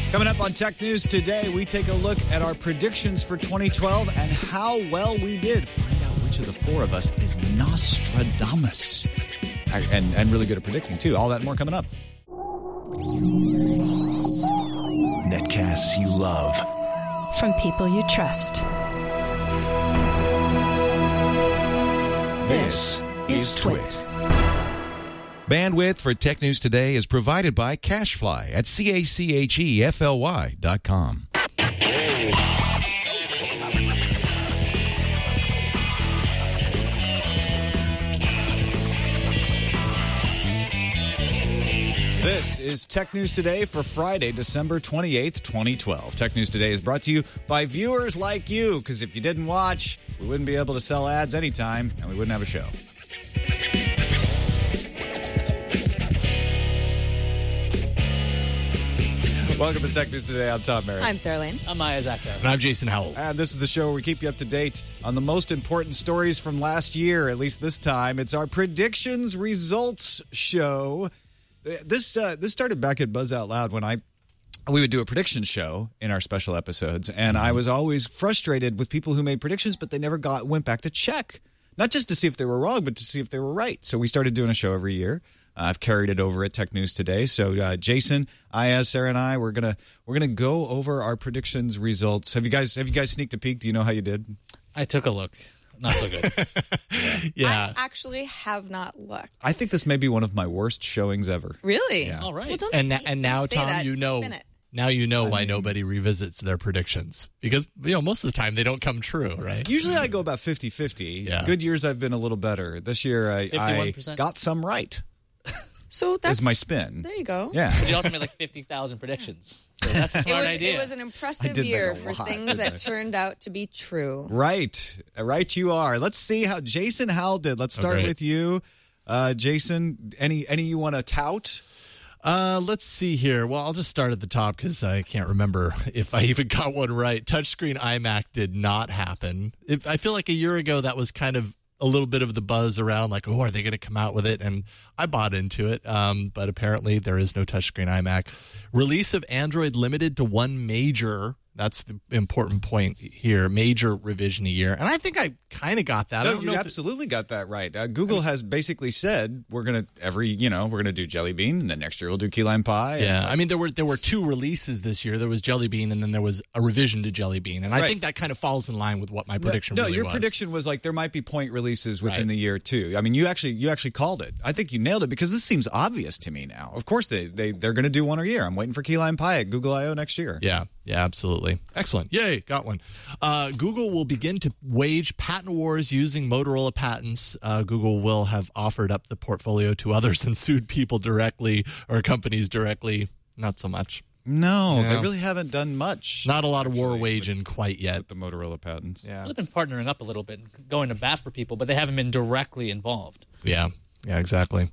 Coming up on Tech News today, we take a look at our predictions for 2012 and how well we did. Find out which of the four of us is Nostradamus. And really good at predicting, too. All that and more coming up. Netcasts you love. From people you trust. This is Twit. Bandwidth for Tech News Today is provided by CashFly at CACHEFLY.com. This is Tech News Today for Friday, December 28th, 2012. Tech News Today is brought to you by viewers like you, because if you didn't watch, we wouldn't be able to sell ads anytime, and we wouldn't have a show. Welcome to Tech News Today. I'm Tom Merritt. I'm Sarah Lane. I'm Maya Zacco. And I'm Jason Howell. And this is the show where we keep you up to date on the most important stories from last year, at least this time. It's our predictions results show. This started back at Buzz Out Loud when we would do a prediction show in our special episodes, and I was always frustrated with people who made predictions, but they never went back to check, not just to see if they were wrong, but to see if they were right. So we started doing a show every year. I've carried it over at Tech News Today. So Jason, Sarah, and I we're gonna go over our predictions results. Have you guys sneaked a peek? Do you know how you did? I took a look. Not so good. I actually have not looked. I think this may be one of my worst showings ever. Really? Yeah. All right. Well, don't Now, say Tom, that. you know. Spin it. Now you know why nobody revisits their predictions. Because, most of the time they don't come true, right? Usually I go about 50-50. Yeah. Good years I've been a little better. This year I 51%? got some right. So that's Is my spin. There you go. Yeah. But you also made like 50,000 predictions. So that's a smart idea. It was an impressive did make year a for lot. things that turned out to be true. Right. Right you are. Let's see how Jason Howell did. Let's start great. with you. Jason, any you want to tout? Let's see here. Well, I'll just start at the top because I can't remember if I even got one right. Touchscreen iMac did not happen. I feel like a year ago that was kind of a little bit of the buzz around, like, oh, are they going to come out with it? And I bought into it, but apparently there is no touchscreen iMac. Release of Android limited to one major. That's the important point here. Major revision a year. And I think I kind of got that. I No, don't you know absolutely got that right. Google has basically said we're going to do Jelly Bean, and then next year we'll do Key Lime Pie. Yeah, I mean there were two releases this year. There was Jelly Bean, and then there was a revision to Jelly Bean, and I think that kind of falls in line with what my prediction really was. No, your prediction was like there might be point releases within Right. the year too. I mean, you actually called it. I think you nailed it because this seems obvious to me now. Of course they're going to do one a year. I'm waiting for Key Lime Pie at Google I/O next year. Yeah, absolutely. Excellent. Yay, got one. Google will begin to wage patent wars using Motorola patents. Google will have offered up the portfolio to others and sued people directly or companies directly. Not so much. No, Yeah. they really haven't done much. Not a lot of war actually, waging quite yet. with the Motorola patents. Yeah. Well, they've been partnering up a little bit, going to bat for people, but they haven't been directly involved. Yeah, exactly.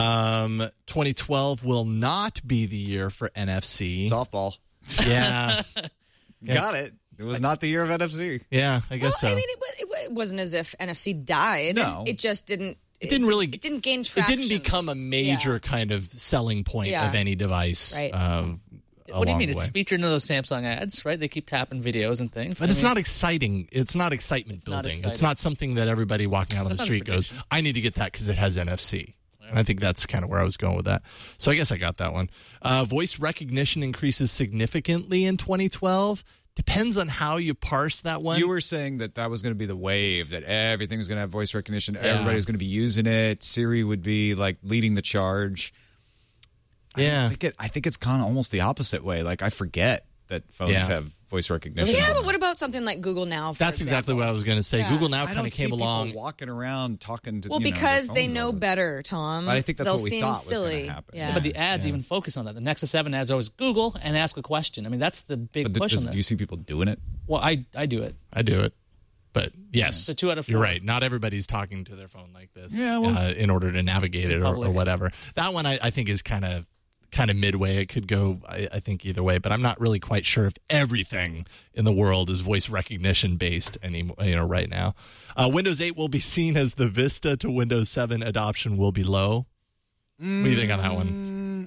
2012 will not be the year for NFC. Softball. Yeah. Got it. It was not the year of NFC. Yeah, I guess so. I mean, it wasn't as if NFC died. No. It just didn't. It didn't really. It didn't gain It traction. didn't become a major kind of selling point Yeah. of any device. Right. What do you mean? Along the It's way. featured in those Samsung ads, right? They keep tapping videos and things. But I it's mean, not exciting. It's not excitement not building. It's exciting. not something that everybody walking out on the That's not a street goes, prediction. I need to get that because it has NFC. And I think that's kind of where I was going with that. So I guess I got that one. Voice recognition increases significantly in 2012. Depends on how you parse that one. You were saying that was going to be the wave, that everything was going to have voice recognition. Everybody was going to be using it. Siri would be like leading the charge. Yeah. I think it's kind of almost the opposite way. Like I forget that phones Yeah. have voice recognition. Yeah, but what about something like Google Now? For That's exactly example? what I was going to say. Yeah. Google Now I kind don't of see came people along. walking around talking to Well, their because they phones know all the time. better, Tom. But I think that's They'll what we seem thought was gonna silly. happen. Yeah. But the ads even focus on that. The Nexus 7 ads always Google and ask a question. I mean, that's the big But push on that. do you see people doing it? Well, I do it. I do it. But yes, So 2 out of 4. you're right. Not everybody's talking to their phone like this in order to navigate it or Public. whatever. That one I think is kind of midway. It could go, I think, either way. But I'm not really quite sure if everything in the world is voice recognition based anymore. Right now, Windows 8 will be seen as the Vista to Windows 7 adoption will be low. What do you think on that one?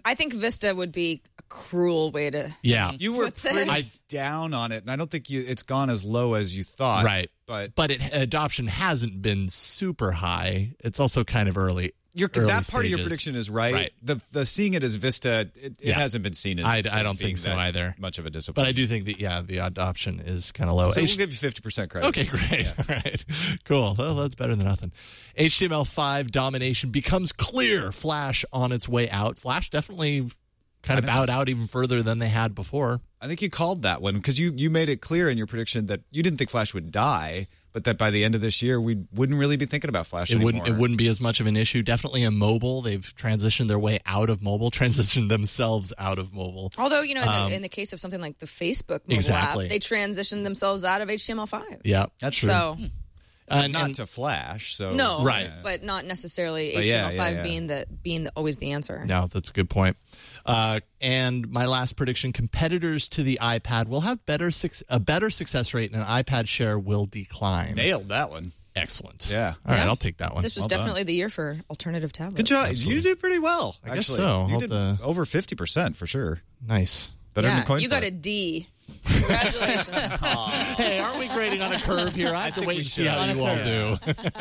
I think Vista would be a cruel way to. Yeah. You were With this. pretty down on it, and I don't think it's gone as low as you thought. Right. But adoption hasn't been super high. It's also kind of early. that part of your stages. prediction is right. Right. The seeing it as Vista, it hasn't been seen as I don't being think so that either. much of a But disappointment. I do think that, the adoption is kind of low. So we'll give you 50% credit. Okay, great. All right. Cool. Well, that's better than nothing. HTML5 domination becomes clear. Flash on its way out. Flash definitely kind of bowed out even further than they had before. I think you called that one because you made it clear in your prediction that you didn't think Flash would die, but that by the end of this year we wouldn't really be thinking about Flash anymore. It wouldn't be as much of an issue. Definitely in mobile. They've transitioned their way out of mobile, transitioned themselves out of mobile. Although, in the case of something like the Facebook mobile Exactly. app, they transitioned themselves out of HTML5. Yeah, That's true. So, not to Flash. So no, Right. but not necessarily But HTML5 yeah. being always the answer. No, that's a good point. And my last prediction, competitors to the iPad will have a better success rate and an iPad share will decline. nailed that one. Excellent. Yeah. All right, Yeah. I'll take that one. This was Well done. definitely the year for alternative tablets. Good job. Absolutely. You did pretty well. I guess actually. so. You I'll did have to- over 50% for sure. Nice. Better Yeah, than coin you got flip. a D. Congratulations. Hey, aren't we grading on a curve here? I have to think wait we and see should. how you all do.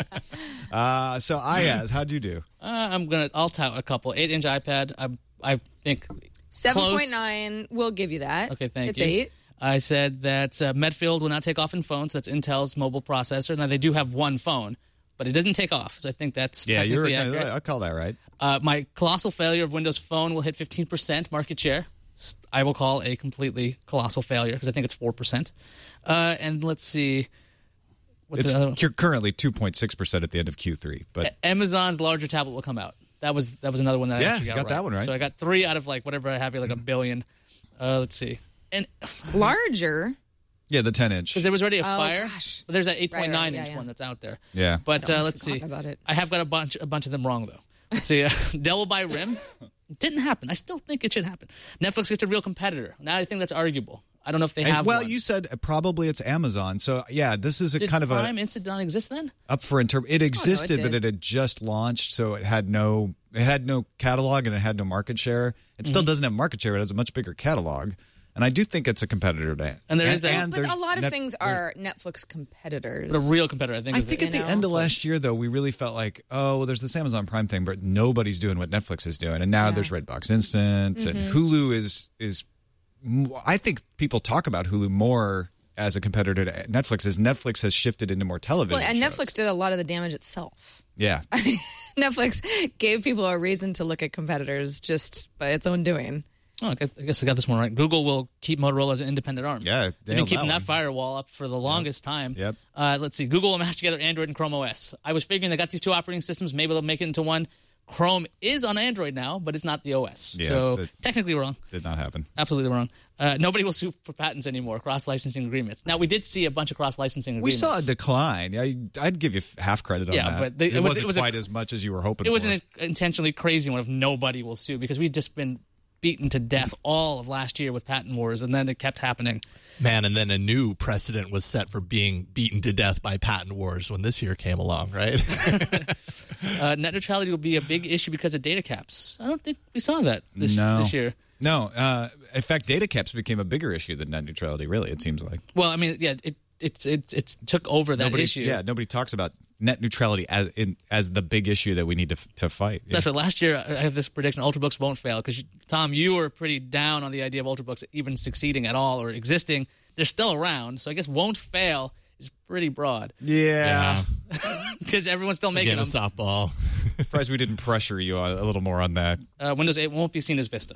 So Ayaz, how'd you do? I'll tout a couple. 8-inch iPad. I think 7.9, we'll give you that. Okay, thank it's you. 8. I said that Medfield will not take off in phones. That's Intel's mobile processor. Now, they do have one phone, but it doesn't take off. So I think that's technically accurate. I call that right. My colossal failure of Windows Phone will hit 15% market share. I will call a completely colossal failure because I think it's 4%. And let's see. What's It's the other one? currently 2.6% at the end of Q3, but Amazon's larger tablet will come out. That was another one that I Yeah, actually you got got that one right. So I got 3 out of whatever I have here, like a billion. Let's see. And Larger. yeah, the 10-inch. because there was already a Fire, gosh. but there's that 8.9 Right, inch yeah. one that's out there. Yeah. But I'd almost let's see. forgotten about it. I have got a bunch of them wrong though. Let's see. Dell will buy RIM. Didn't happen. I still think it should happen. Netflix gets a real competitor. Now I think that's arguable. I don't know if they have one. You said probably it's Amazon. So yeah, this is a Did kind of Prime Instant not exist then? up for It existed, did. but it had just launched, so it had no catalog and it had no market share. It still doesn't have market share. It has a much bigger catalog, and I do think it's a competitor to. And there is that- and But there's a lot of Net- things are Netflix competitors. But a real competitor, I think. I is think the- at the know, end of but- last year, though, we really felt like, oh, well, there's this Amazon Prime thing, but nobody's doing what Netflix is doing, and now there's Redbox Instant, and Hulu is. I think people talk about Hulu more as a competitor to Netflix, as Netflix has shifted into more television. Well, and shows. Netflix did a lot of the damage itself. Yeah. Netflix gave people a reason to look at competitors just by its own doing. Oh, I guess I got this one right. Google will keep Motorola as an independent arm. Yeah, They've been nailed keeping that that one. firewall up for the longest time. Yep. Let's see. Google will mash together Android and Chrome OS. I was figuring they got these two operating systems. Maybe they'll make it into one. Chrome is on Android now, but it's not the OS. Yeah, so that- technically wrong. Did not happen. Absolutely wrong. Nobody will sue for patents anymore. Cross-licensing agreements. Now, we did see a bunch of cross-licensing We agreements. saw a decline. I'd give you half credit on Yeah, that. but it wasn't it was a- quite as much as you were hoping It for. was an intentionally crazy one of nobody will sue because we'd just been beaten to death all of last year with patent wars, and then it kept happening. Man, and then a new precedent was set for being beaten to death by patent wars when this year came along, right? Net neutrality will be a big issue because of data caps. I don't think we saw that this year. No. In fact, data caps became a bigger issue than net neutrality, really, it seems like. Well, I mean, yeah, it took over that issue. Yeah, nobody talks about net neutrality as the big issue that we need to fight. Yeah. That's right. Last year, I have this prediction: Ultrabooks won't fail because Tom, you were pretty down on the idea of Ultrabooks even succeeding at all or existing. They're still around, so I guess won't fail is pretty broad Yeah. because everyone's still making Again, a them. softball. Surprised we didn't pressure you a little more on that. Windows 8 won't be seen as Vista.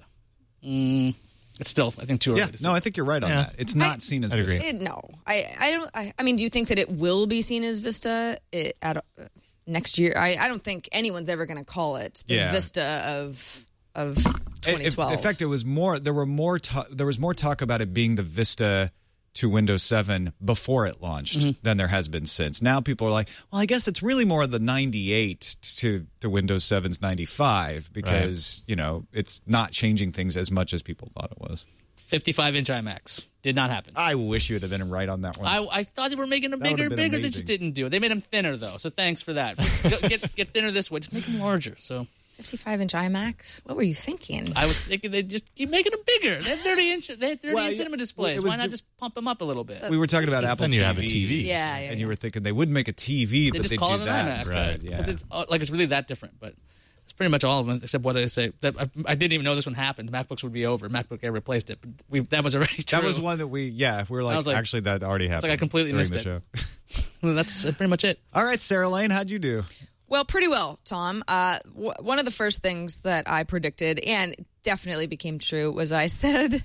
It's still, I think, too early Yeah, to see. no, I think you're right on Yeah. that. It's not seen as I'd agree. Vista. No, I don't. I mean, do you think that it will be seen as Vista next year? I don't think anyone's ever going to call it the Yeah. Vista of 2012. In fact, it was more. There was more talk about it being the Vista to Windows 7 before it launched than there has been since. Now people are like, well, I guess it's really more the 98 to Windows 7's 95 because it's not changing things as much as people thought it was. 55-inch iMacs did not happen. I wish you would have been right on that one. I thought they were making them That bigger would've and been bigger. They just amazing. didn't do it. They made them thinner, though, so thanks for that. Get thinner this way. Just make them larger. So 55-inch IMAX? What were you thinking? I was thinking they just keep making them bigger. They have 30-inch. They have 30-inch cinema displays. was Why not just pump them up a little bit? We were talking about Apple Then TV. you have a TV. Yeah, And you were thinking they wouldn't make a TV, but just they'd call do it an that IMAX. instead. Yeah. Because it's really that different, but it's pretty much all of them except what I say. I didn't even know this one happened. MacBooks would be over. MacBook Air replaced it, but that was already true. That was one that we were like, actually, that already happened. It's like I completely during missed the it. show. Well, that's pretty much it. All right, Sarah Lane, how'd you do? Well, pretty well, Tom. One of the first things that I predicted, and it definitely became true, was I said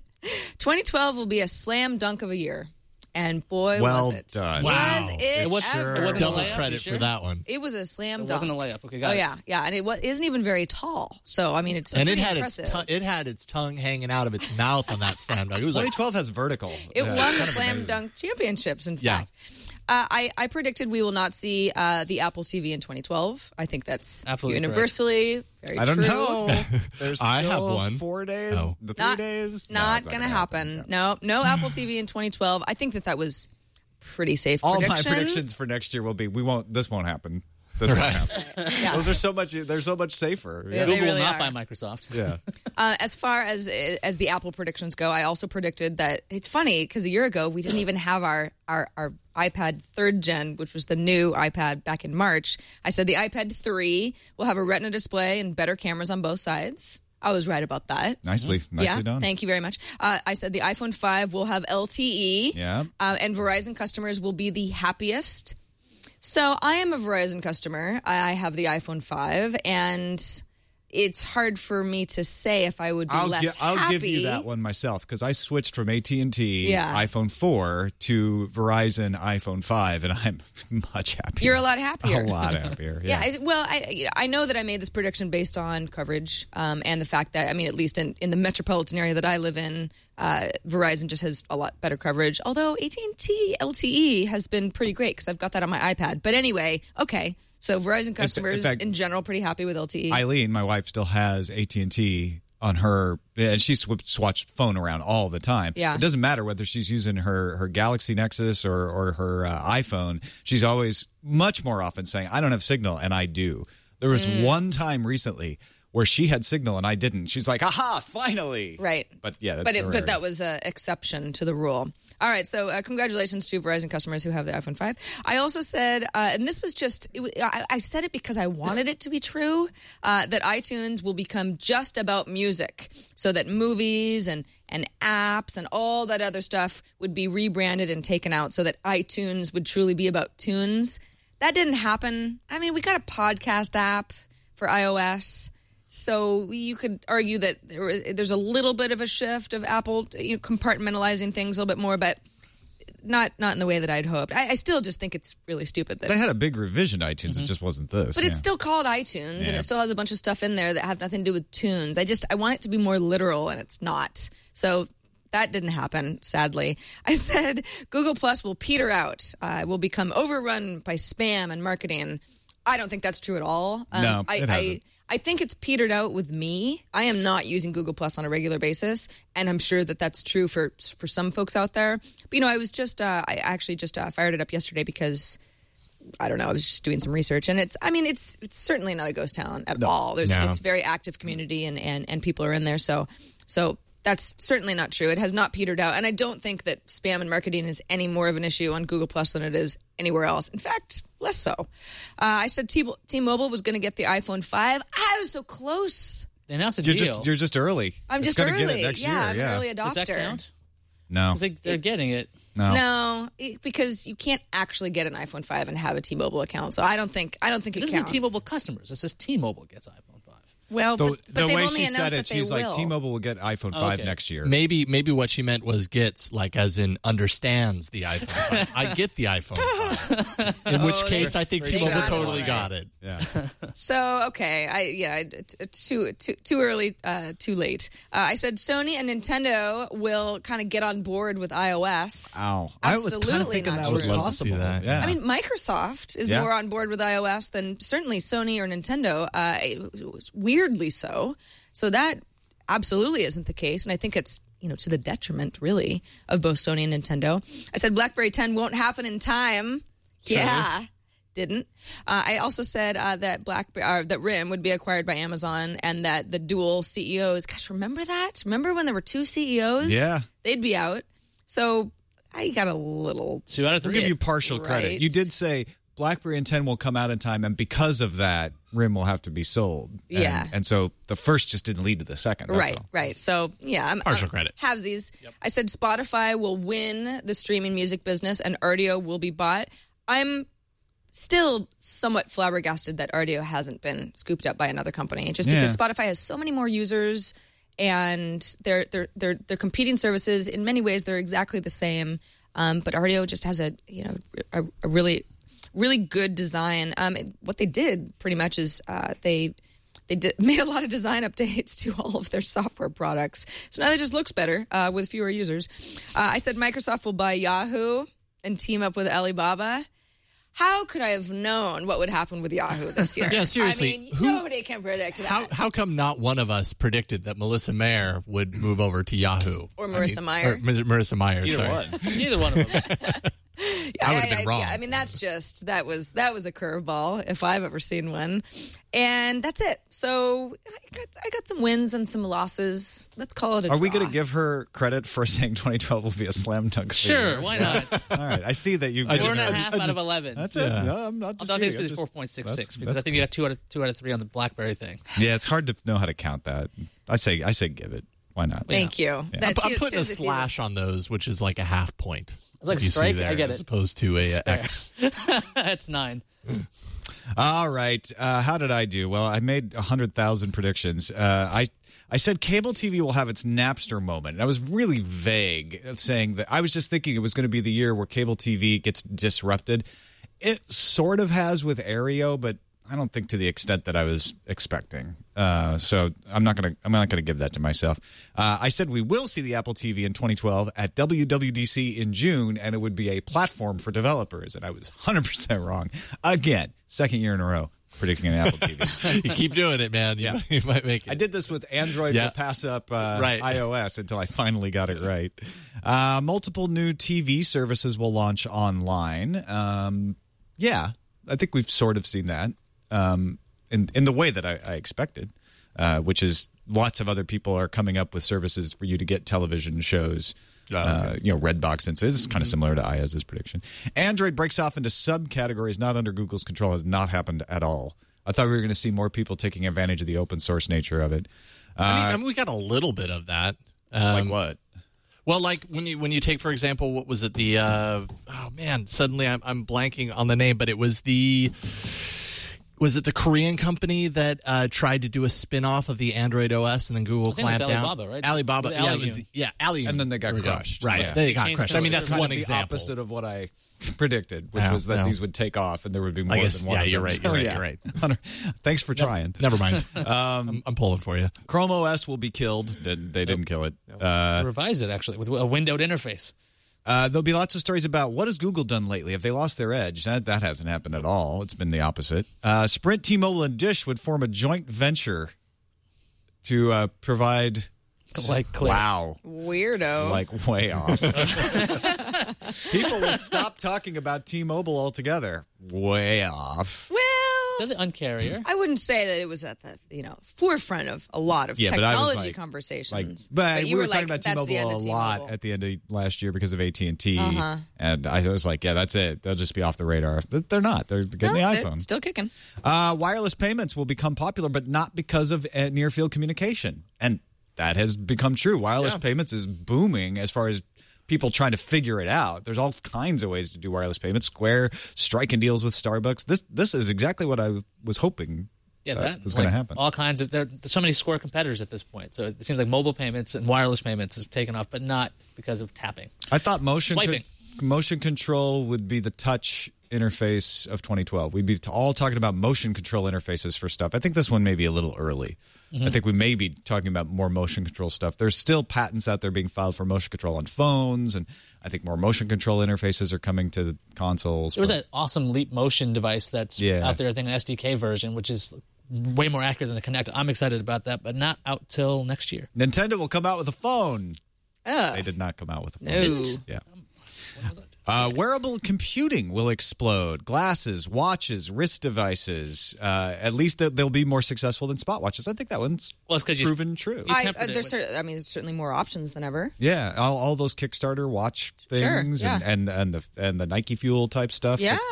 2012 will be a slam dunk of a year. And boy, Well was it. done. Wow. Was it It was- ever. it wasn't a Double layup, credit you sure? for that one. It was a slam It dunk. wasn't a layup. Okay, got it. Yeah, and it isn't even very tall. So I mean, it's And it pretty had impressive. it had its tongue hanging out of its mouth on that slam dunk. It was like 2012 has vertical. It Yeah, won kind the of slam amazing. dunk championships. In Yeah. fact, I predicted we will not see the Apple TV in 2012. I think that's Absolutely universally very I don't true. know. There's I have still one. 4 days. Oh. The 3 Not, days. No, not it's going to happen. No Apple TV in 2012. I think that was pretty safe. All prediction. my predictions for next year will be this won't happen. This won't happen. Yeah. Those are so much. They're so much safer. Yeah, Yeah. they Google really will not are. buy Microsoft. Yeah. As far as the Apple predictions go, I also predicted that it's funny because a year ago we didn't even have our iPad 3rd gen, which was the new iPad back in March. I said the iPad 3 will have a Retina display and better cameras on both sides. I was right about that. Nicely done. Thank you very much. I said the iPhone 5 will have LTE. Yeah. And Verizon customers will be the happiest. So I am a Verizon customer. I have the iPhone 5, and it's hard for me to say if I would be less happy. I'll give you that one myself because I switched from AT&T Yeah. iPhone 4 to Verizon iPhone 5, and I'm much happier. You're a lot happier. A lot happier. Yeah, I know that I made this prediction based on coverage and the fact that, I mean, at least in the metropolitan area that I live in, Verizon just has a lot better coverage. Although AT&T LTE has been pretty great because I've got that on my iPad. But anyway, okay. So Verizon customers fact- in general pretty happy with LTE. Eileen, my wife, still has AT&T on her, and she swatched phone around all the time. Yeah. It doesn't matter whether she's using her Galaxy Nexus or her iPhone. She's always much more often saying, I don't have signal, and I do. There was one time recently where she had signal and I didn't. She's like, aha, finally. Right. But yeah, that's but that was an exception to the rule. All right, so congratulations to Verizon customers who have the iPhone 5. I also said, and this was just, I said it because I wanted it to be true, that iTunes will become just about music, so that movies and apps and all that other stuff would be rebranded and taken out so that iTunes would truly be about tunes. That didn't happen. I mean, we got a podcast app for iOS. So you could argue that there's a little bit of a shift of Apple compartmentalizing things a little bit more, but not in the way that I'd hoped. I still just think it's really stupid. They had a big revision to iTunes. It just wasn't this. But it's still called iTunes, and it still has a bunch of stuff in there that have nothing to do with tunes. I want it to be more literal, and it's not. So that didn't happen, sadly. I said Google Plus will peter out, will become overrun by spam and marketing. I don't think that's true at all. No, it hasn't. I think it's petered out with me. I am not using Google Plus on a regular basis, and I'm sure that that's true for some folks out there. But, I was just, I actually just fired it up yesterday because, I don't know, I was just doing some research, and it's certainly not a ghost town at all. It's a very active community, and people are in there, so that's certainly not true. It has not petered out, and I don't think that spam and marketing is any more of an issue on Google Plus than it is anywhere else. In fact, less so. I said T-Mobile was going to get the iPhone 5. I was so close. They announced a You're deal. just early. I'm It's just gonna early. Get it next year. I'm an Yeah. early adopter. Does that count? No. They're getting it. No. Because you can't actually get an iPhone 5 and have a T-Mobile account. So I don't think it It doesn't say counts. T-Mobile customers. It says T-Mobile gets iPhone 5. Well, The but they've way only she announced said that it, they she's like, will. T-Mobile will get iPhone 5 okay. next year. Maybe what she meant was gets, like as in understands the iPhone 5. I get the iPhone 5. In which case, I think T-Mobile shot totally away. got it. Yeah. So okay, too early, too late. I said Sony and Nintendo will kind of get on board with iOS. Ow. I was Absolutely kind of thinking not that true. was I would love to see possible. that. Yeah. I mean, Microsoft is Yeah. more on board with iOS than certainly Sony or Nintendo. It was weirdly so. So that absolutely isn't the case, and I think it's to the detriment, really, of both Sony and Nintendo. I said BlackBerry 10 won't happen in time. Yeah. Didn't. I also said that that RIM would be acquired by Amazon and that the dual CEOs. Gosh, remember that? Remember when there were 2 CEOs? Yeah. They'd be out. So I got a little 2 out of 3. I'll give you partial credit. Right. You did say BlackBerry and 10 will come out in time, and because of that, RIM will have to be sold. Yeah. And so the first just didn't lead to the second. That's all. Right. So, yeah. Partial credit. Halvesies. Yep. I said Spotify will win the streaming music business and Rdio will be bought. I'm still somewhat flabbergasted that Rdio hasn't been scooped up by another company, just because Spotify has so many more users and they're competing services. In many ways, they're exactly the same. But Rdio just has a really good design. What they did pretty much is they made a lot of design updates to all of their software products. So now it just looks better with fewer users. I said Microsoft will buy Yahoo and team up with Alibaba. How could I have known what would happen with Yahoo this year? Yeah, seriously. I mean, nobody can predict that. How come not one of us predicted that Melissa Mayer would move over to Yahoo? Or Marissa Meyer. Or Marissa Meyer, Either sorry. one. Neither one of them. I would have been wrong. Yeah, I mean, that was a curveball if I've ever seen one. And that's it. So I got some wins and some losses. Let's call it a Are draw. we going to give her credit for saying 2012 will be a slam dunk? Sure, figure? why not? All right. I see that you. 4.5 out of 11. That's it. Yeah. No, I'm not I'll take disputing. this I'm 4.66 because I think you got 2 out of 3 on the BlackBerry thing. Yeah, it's hard to know how to count that. I say give it. Why not? Thank you. Yeah. That I'm putting a tis the slash on those, which is like a half point. It's like You see strike. there, I get as it. opposed to a Spare. X. That's 9. All right. How did I do? Well, I made 100,000 predictions. I said cable TV will have its Napster moment. And I was really vague, saying that I was just thinking it was going to be the year where cable TV gets disrupted. It sort of has with Aereo, but I don't think to the extent that I was expecting. So I'm not gonna give that to myself. I said we will see the Apple TV in 2012 at WWDC in June, and it would be a platform for developers. And I was 100% wrong again. Second year in a row predicting an Apple TV. You keep doing it, man. You might make it. I did this with Android Yeah. will pass up Right. iOS until I finally got it right. Multiple new TV services will launch online. Yeah, I think we've sort of seen that. In the way that I expected, which is lots of other people are coming up with services for you to get television shows. Redbox instances. This is kind of similar to Ayaz's prediction. Android breaks off into subcategories not under Google's control. Has not happened at all. I thought we were going to see more people taking advantage of the open source nature of it. I mean, we got a little bit of that. Like what? Well, like when you take, for example, what was it? Suddenly I'm blanking on the name, but it was Was it the Korean company that tried to do a spin-off of the Android OS and then Google clamped down? Alibaba, right? Alibaba, Yeah, Aliyun. And then they got crushed. Right, Yeah. they got changed crushed. the I mean, that's service. one The example. opposite of what I predicted, which Yeah, was that well. these would take off and there would be more I guess, than one. yeah, of them. you're right. So, You're yeah. right. You're right. Thanks for trying. Never mind. I'm pulling for you. Chrome OS will be killed. They didn't kill it. They revised it, actually, with a windowed interface. There'll be lots of stories about what has Google done lately. Have they lost their edge? That hasn't happened at all. It's been the opposite. Sprint, T-Mobile, and Dish would form a joint venture to provide. Like Clear. Wow. Weirdo. Like way off. People will stop talking about T-Mobile altogether. Way off. Well, They're the uncarrier. I wouldn't say that it was at the forefront of a lot of Yeah, but I was technology like- conversations. But you we were like, talking about that's the end T-Mobile of a lot T-Mobile. at the end of last year because of AT&T. Uh-huh. And I was like, yeah, that's it. They'll just be off the radar. But they're not. They're getting the No, iPhone. it's still kicking. Wireless payments will become popular, but not because of near-field communication. And that has become true. Wireless payments is booming as far as people trying to figure it out. There's all kinds of ways to do wireless payments. Square striking deals with Starbucks. This is exactly what I was hoping That was going to happen. All kinds of there's so many Square competitors at this point. So it seems like mobile payments and wireless payments has taken off, but not because of tapping. I thought motion control would be the touch interface of 2012. We'd be all talking about motion control interfaces for stuff. I think this one may be a little early. I think we may be talking about more motion control stuff. There's still patents out there being filed for motion control on phones, and I think more motion control interfaces are coming to the consoles. There was an awesome Leap Motion device that's out there, I think an SDK version, which is way more accurate than the Kinect. I'm excited about that, but not out till next year. Nintendo will come out with a phone. They did not come out with a phone. No. Yeah. When was it? Wearable computing will explode. Glasses, watches, wrist devices. At least they'll be more successful than spot watches. I think that one's proven true. There's certainly more options than ever. Yeah, all those Kickstarter watch things and the Nike Fuel type stuff. Yeah,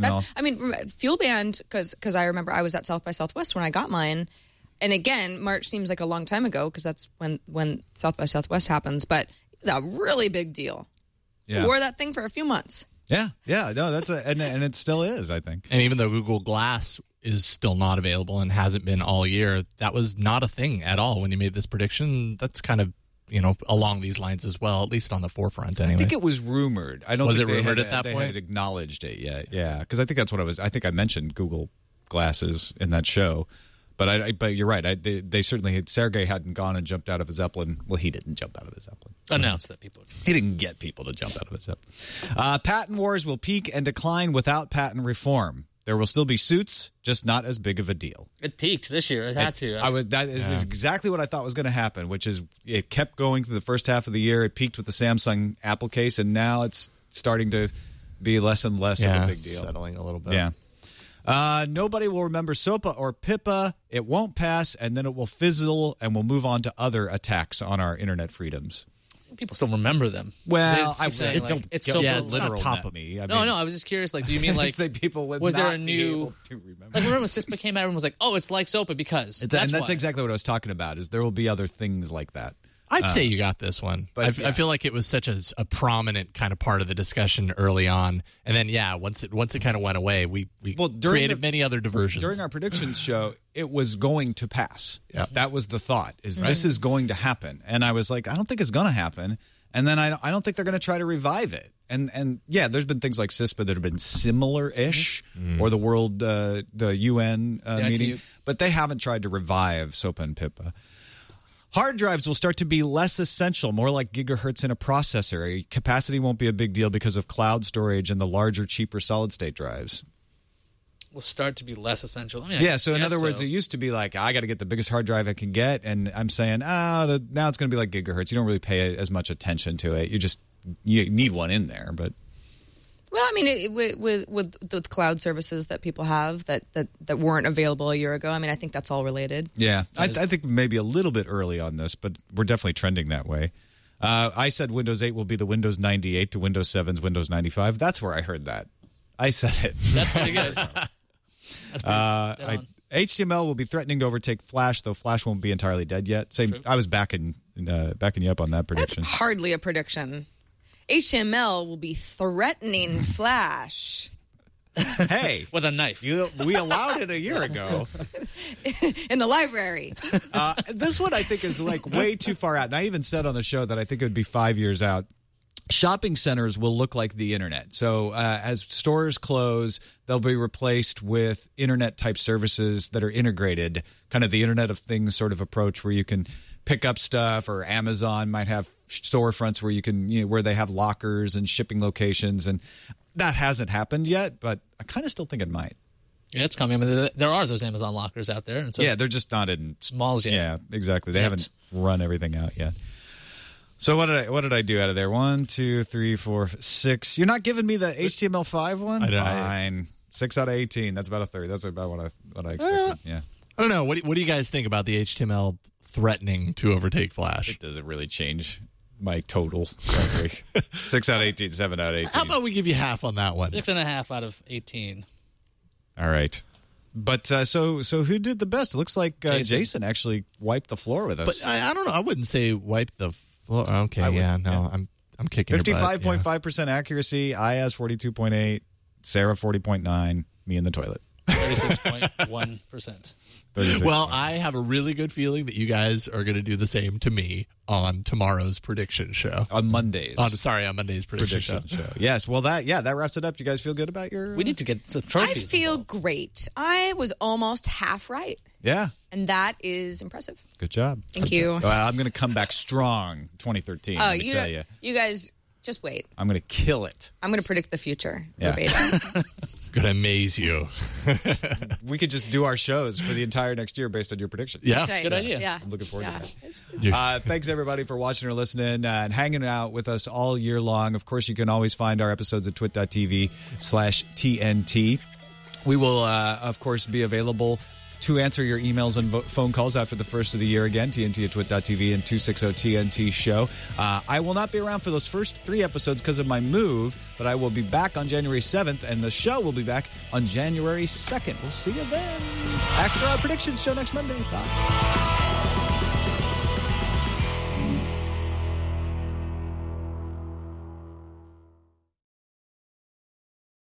Fuel Band, because I remember I was at South by Southwest when I got mine. And again, March seems like a long time ago because that's when South by Southwest happens. But it's a really big deal. Yeah. I wore that thing for a few months. Yeah. No, that's and it still is, I think. And even though Google Glass is still not available and hasn't been all year, that was not a thing at all when you made this prediction. That's kind of along these lines as well, at least on the forefront. Anyway, I think it was rumored. I don't. Was think it rumored at that point? They had acknowledged it yet. Yeah, because I think that's what I was. I think I mentioned Google Glasses in that show. But you're right. They certainly had. Sergey hadn't gone and jumped out of his Zeppelin. Well, he didn't jump out of his Zeppelin. Announced that people. He didn't get people to jump out of his Zeppelin. Patent wars will peak and decline without patent reform. There will still be suits, just not as big of a deal. It peaked this year. It had to. That is exactly what I thought was going to happen, which is it kept going through the first half of the year. It peaked with the Samsung Apple case, and now it's starting to be less and less of a big deal. Settling a little bit. Yeah. Nobody will remember SOPA or PIPA. It won't pass, and then it will fizzle, and we'll move on to other attacks on our internet freedoms. I think people still remember them. Well, it's so literal top of me. No, I was just curious. Like, do you mean like say people would was not there a new? Be able to remember. Like, remember when CISPA came out? Everyone was like, "Oh, it's like SOPA because." That's exactly what I was talking about. Is there will be other things like that. I'd say you got this one. But I feel like it was such a prominent kind of part of the discussion early on. And then, once it kind of went away, we created many other diversions. During our predictions show, it was going to pass. Yep. That was the thought, this is going to happen. And I was like, I don't think it's going to happen. And then I don't think they're going to try to revive it. And there's been things like CISPA that have been similar-ish, or the World, the UN meeting. But they haven't tried to revive SOPA and PIPA. Hard drives will start to be less essential, more like gigahertz in a processor. Capacity won't be a big deal because of cloud storage and the larger, cheaper solid-state drives. Will start to be less essential. So in other words, it used to be like, I got to get the biggest hard drive I can get, and I'm saying, now it's going to be like gigahertz. You don't really pay as much attention to it. You need one in there, but... Well, I mean, with the cloud services that people have that weren't available a year ago, I mean, I think that's all related. Yeah, I think maybe a little bit early on this, but we're definitely trending that way. I said Windows 8 will be the Windows 98 to Windows 7's Windows 95. That's where I heard that. I said it. That's pretty good. That's pretty HTML will be threatening to overtake Flash, though Flash won't be entirely dead yet. True. I was backing you up on that prediction. That's hardly a prediction. HTML will be threatening Flash. Hey. With a knife. We allowed it a year ago. In the library. This one I think is like way too far out. And I even said on the show that I think it would be 5 years out. Shopping centers will look like the internet. So as stores close, they'll be replaced with internet-type services that are integrated, kind of the Internet of Things sort of approach where you can pick up stuff, or Amazon might have storefronts where you can, where they have lockers and shipping locations. And that hasn't happened yet, but I kind of still think it might. Yeah, it's coming. I mean, there are those Amazon lockers out there. And so they're just not in malls yet. Yeah, exactly. They haven't run everything out yet. So what did I do out of there? 1, 2, 3, 4, 6. You're not giving me the HTML5 one? Fine. 6 out of 18. That's about a third. That's about what I expected. Yeah. I don't know. What do you guys think about the HTML threatening to overtake Flash? It doesn't really change my total. 6 out of 18, 7 out of 18. How about we give you half on that one? 6.5 out of 18. All right. But so who did the best? It looks like Jason actually wiped the floor with us. But I don't know. I wouldn't say wipe the floor. Okay, I'm kicking 55.5% accuracy. Ayaz 42.8. Sarah 40.9. Me in the toilet. 36.1%. Well, I have a really good feeling that you guys are going to do the same to me on tomorrow's prediction show. On Mondays. On Monday's prediction show. Yes. Well, that wraps it up. You guys feel good about your... We need to get some trophies. I feel great. I was almost half right. Yeah. And that is impressive. Good job. Thank you. Well, I'm going to come back strong 2013, let me tell you. You guys, just wait. I'm going to kill it. I'm going to predict the future. Yeah. Going to amaze you. We could just do our shows for the entire next year based on your predictions. Yeah. That's right. Good idea. Yeah. I'm looking forward to that. It's- Thanks, everybody, for watching or listening and hanging out with us all year long. Of course, you can always find our episodes at twit.tv/TNT. We will, of course, be available to answer your emails and phone calls after the first of the year again, TNT@twit.tv and 260-TNT show. I will not be around for those first 3 episodes because of my move, but I will be back on January 7th, and the show will be back on January 2nd. We'll see you then. After our predictions show next Monday. Bye.